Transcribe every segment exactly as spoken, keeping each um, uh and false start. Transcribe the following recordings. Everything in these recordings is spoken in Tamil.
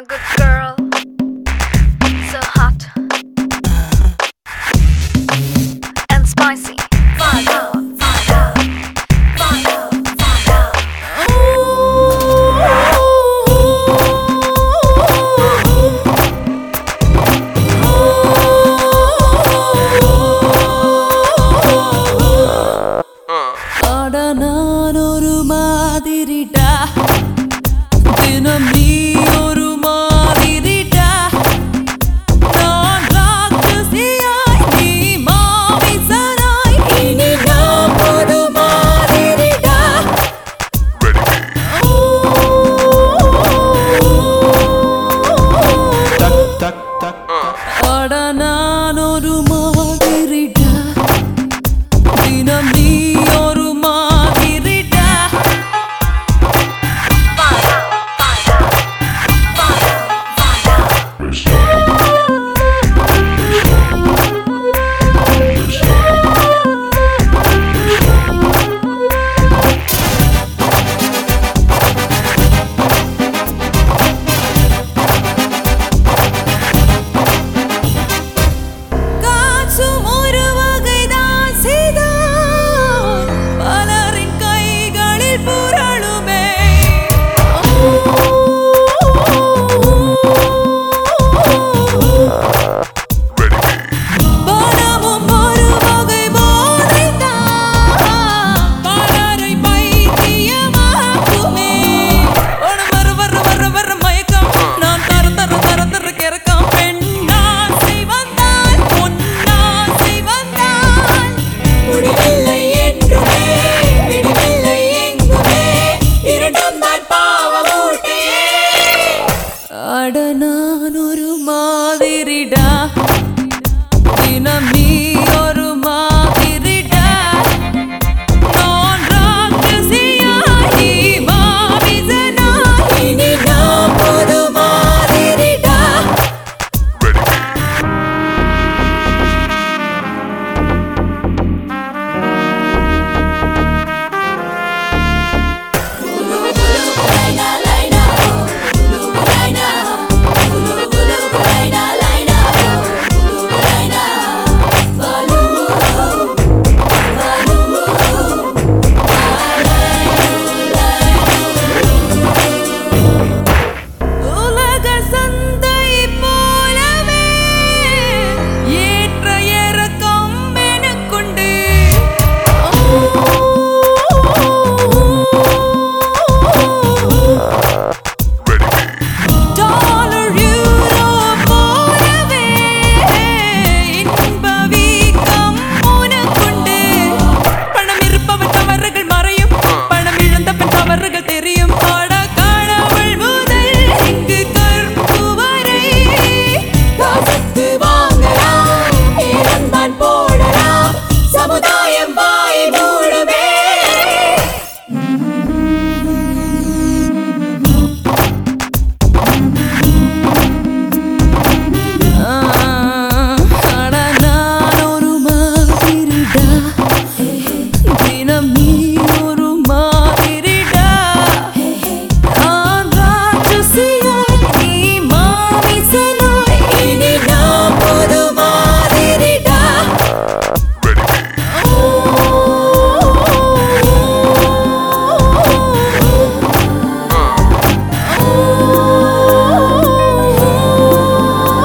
a good girl, so hot and spicy. Fire, fire, fire, fire. Ada naan oru maadirida, dinam nee oru maadirida. Naan raakshasiyai nee maavisanai, ini naam oru maadirida. Tak tak tak. Ada naan oru maadirida, dinam nee oru maadirida. Fire, fire, fire, fire. காற்றும் ஒரு வகைதான் செய்தான், பலரின் கைகளில் புரளுமே. பணமும் ஒரு வகை போதைதான், பலரை பைத்தியமாக்குமே. ஒரு வர வர வர வர மயக்கம், நான் தர தர தர தர கிறக்கம். பெண்ணாசை வந்தால் பொன்னாசை வந்தால் முடிவில்லை என்றுமே, விடுவில்லை எங்குமே, இரண்டும் தான் பாவமூட்டையே. அட நான் ஒரு மாதிரிடா, தினம் நீ ஒரு மாதிரிடா. நான் ராட்சசியாய், நீ மாமிசனாய், இனி நாம் ஒரு மாதிரிடா. உலக சந்தை போலவே ஏற்ற இறக்கம் எனக்குண்டு. டாலர் யூரோ போலவே இன்ப வீக்கம் உனக்குண்டு. பணம் இருப்பவன் தவறுகள் மறையும், பணம் இழந்தவன் தவறுகள் தெரியும். அட கடவுள் முதல் இங்கு கற்பு வரை காசுக்கு வாங்கலாம், இறந்தான் போடலாம், சமுதாயம் வாய் மூடுமே. அட நான் ஒரு மாதிரிடா, தினம் நீ ஒரு மாதிரிடா. நான் ராட்சசியாய், நீ மாமிசனாய், இனி நாம் ஒரு மாதிரிடா.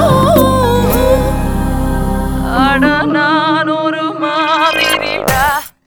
அட நான் ஒரு மாதிரிடா.